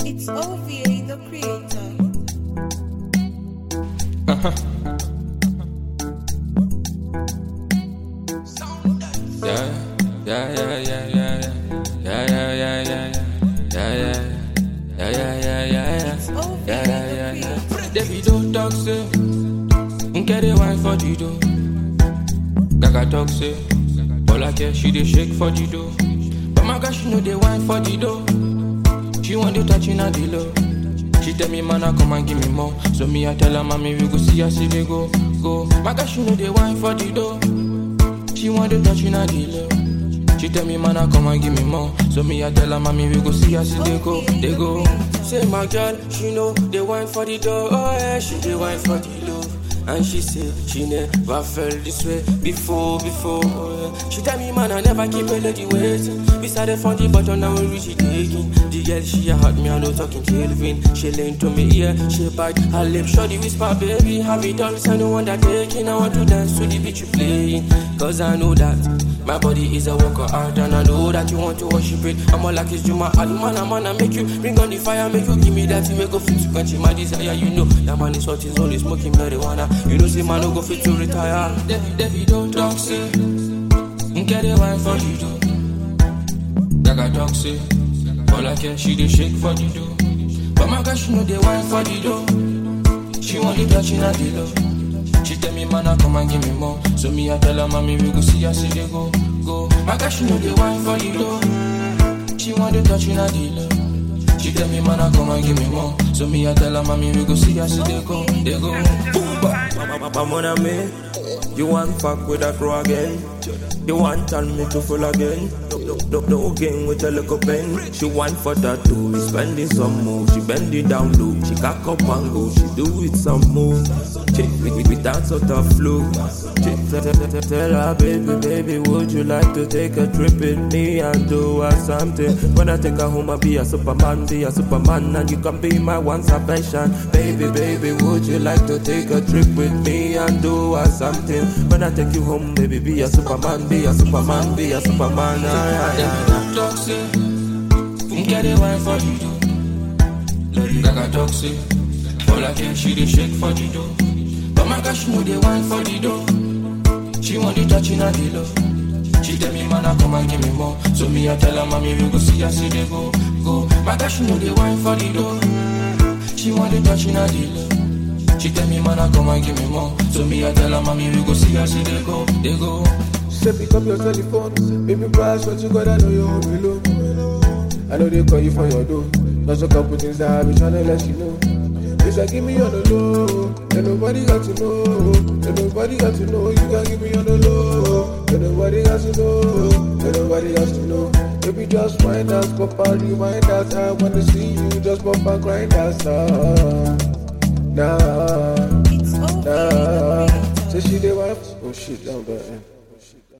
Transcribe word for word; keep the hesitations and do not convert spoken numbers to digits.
It's O V A, the creator. Uh-huh. Yeah, yeah, yeah, yeah, yeah, yeah, yeah, yeah, yeah, yeah, yeah, yeah, yeah, yeah, yeah, It's O V A, yeah, yeah, yeah, the yeah. creator. Davido talk say, get a wine for the dough. Gaga talk say, all I care she dey shake for the dough. But my girl she know dey wine for the dough. She want to touch in a the low. She tell me man I come and give me more. So me I tell her mommy we go see her see they go go. My girl she know dey wine for the dough. She want to touch in a the low. She tell me man I come and give me more. So me I tell her mommy we go see her see they go they go. Say my girl she know they wine for the dough. Oh yeah she dey wine for the low. And she say she never felt this way before, before. She tell me man I never keep a lady waiting. We started from the bottom now we reach it again. The girl she had me I no talking Kelvin. She lean to me ear, she bite her lip. Shorty whisper baby have it done. I no one that taking. I want to dance to the beat you playing. Cause I know that my body is a work of art. And I know that you want to worship it. I'm all like it's Juma Ali man I man I make you bring on the fire. Make you give me that you make go fit to quench my desire. You know that man is hot is only smoking marijuana. You know, see man, no go fit to retire. David don't talk, say, get a wine for you, do. Gaga talk, say, all I care, she dey shake for the dough. But my girl, she know they wine for the dough. She want the touch in a the low. She tell me, man, I come and give me more. So me, I tell her, mommy, we go see her, see they go, go. My girl, she know they wine for the dough. She want the touch in a the low. She tell me, man, I come and give me more. So me, I tell her, mommy, we go see her, see they go, they go. I'm on a me. You want fuck with a crow again? You want tell me to fall again? No, no, no game with a little pen. She want for that too. We spending some more. She bend it down low. She cock up and go. She do it some more. She, we, we, we dance out the flow. She, tell, tell, tell her baby, baby, would you like to take a trip with me and do us something? When I take her home, I'll be a superman, be a superman, and you can be my one salvation. Baby, baby, would you like to take a trip with me and do us something? When I take you home, baby, be a superman, be a superman, be a superman. David talk say, get a wine for the dough. Lady Gaga talk say, all I care she dey shake for the dough. But my girl she know they wine for the dough. She want the touch in a the low. She tell me man I come and give me more. So me I tell her mommy we go see her see they go go. My girl she know they wine for the dough. She want the touch in a the low. She tell me man I come and give me more. So me I tell her mommy we go see her see they go they go. Say pick up your telephone, baby pass what you got, I know you're home alone. I know they call you for your door. There's a couple things that I be trying to let you know. It's like give me on the low, and nobody got to know, and nobody got to know. You can give me on the low, and nobody got to know, and nobody got to know. Baby just wind us, pop out, rewind us. I wanna see you just pop and grind us. Nah, nah, It's O V A, the creator. nah. Say she dey wife, oh shit, down there.